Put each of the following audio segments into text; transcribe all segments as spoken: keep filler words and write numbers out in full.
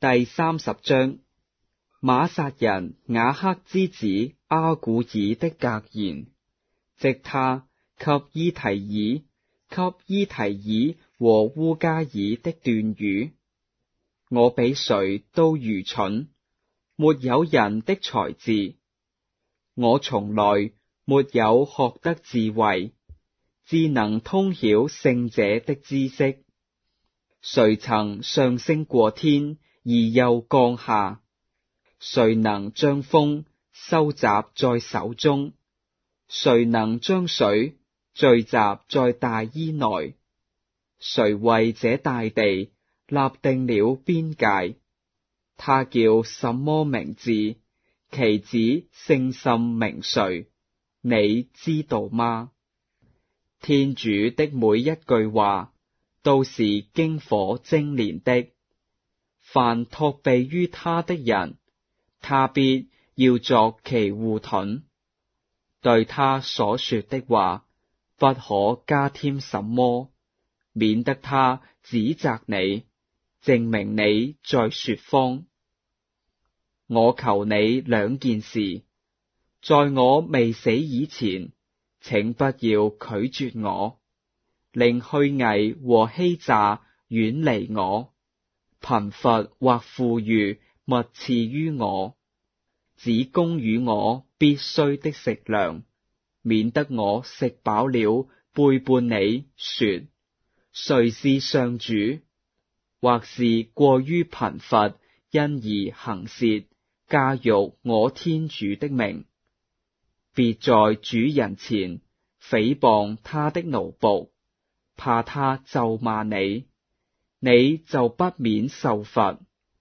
第三十章，瑪撒人雅克之子阿古爾的格言，即他給伊提耳、給伊提耳和烏加爾的斷語。我比誰都愚蠢，沒有人的才智。我從來沒有學得智慧，智能通曉聖者的知識。誰曾上升過天而又降下？誰能將風收集在手中？誰能將水聚集在大衣內？誰為這大地立定了邊界？他叫什麼名字？其子姓甚名誰？你知道嗎？天主的每一句話都是經火精煉的。凡託庇於他的人，他必要作其護盾。對他所說的話，不可加添什麼，免得他指責你，證明你在說謊。我求你兩件事，在我未死以前，請不要拒絕我，令虛偽和欺詐遠離我，貧乏或富裕勿賜於我，只供與我必須的食糧，免得我食飽了背叛你，說誰是上主，或是過於貧乏，因而行竊，駕辱我天主的名。別在主人前誹謗他的奴僕，怕他咒罵你，你就不免受罰。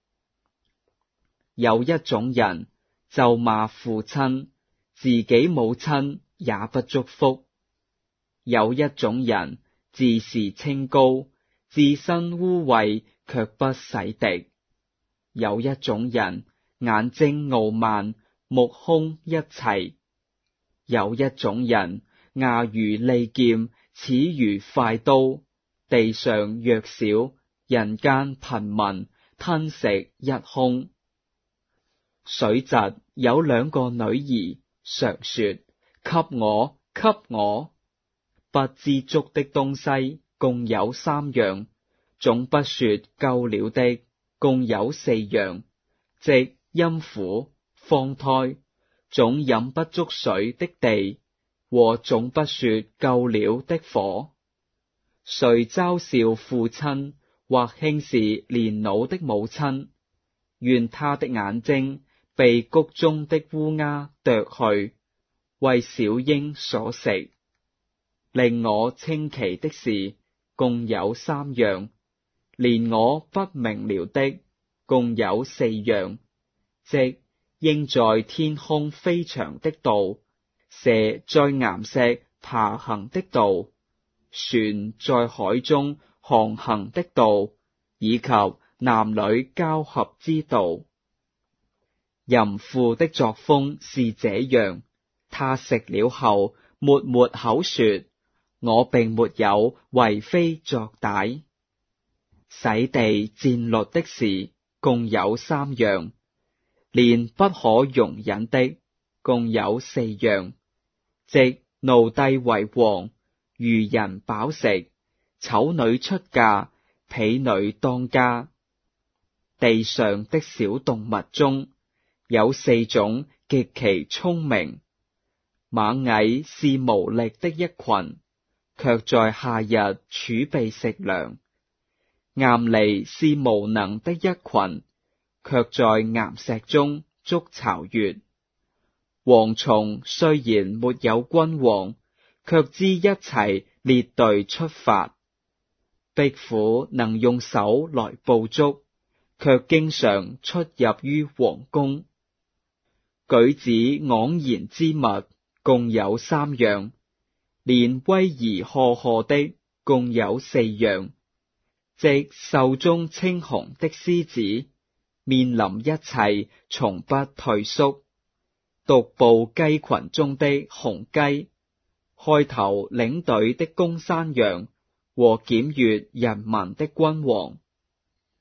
有一種人咒罵父親，自己母親也不祝福；有一種人自視清高，自身污穢卻不洗滌；有一種人眼睛傲慢，目空一切；有一種人牙如利劍，齒如快刀，地上弱小，人間貧民，吞食一空。水疾有兩個女兒，常說：給我，給我。不知足的東西共有三樣，總不說夠了的共有四樣，即陰府、荒胎、總飲不足水的地和總不說夠了的火。誰嘲笑父親或輕視年老的母親，願他的眼睛被谷中的烏鴉啄去，為小鷹所食。令我稱奇的事共有三樣，連我不明了的共有四樣，即鷹在天空飛翔的道，蛇在岩石爬行的道，船在海中航行的道，以及男女交合之道。淫婦的作風是這樣，她食了後抹抹口說：我並沒有為非作歹。洗地戰慄的事共有三樣，連不可容忍的共有四樣，即奴隸為王，愚人飽食，醜女出嫁，婢女當家。地上的小動物中有四種極其聰明，螞蟻是無力的一群，卻在夏日儲備食糧；頷狸是無能的一群，卻在岩石中築巢穴；蝗蟲雖然沒有君王，卻知一齊列隊出發；壁虎能用手來捕捉，卻經常出入於皇宮。舉止盎然之物共有三樣，連威儀赫赫的共有四樣，即獸中青紅的獅子，面臨一切從不退縮；獨步雞群中的雄雞，開頭領隊的公山羊和檢閱人民的君王。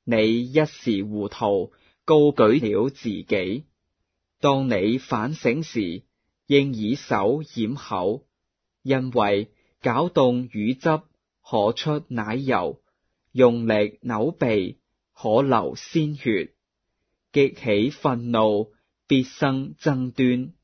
你一時糊塗，高舉了自己。當你反省時，應以手掩口，因為攪動乳汁可出奶油，用力扭鼻可流鮮血，激起憤怒必生爭端。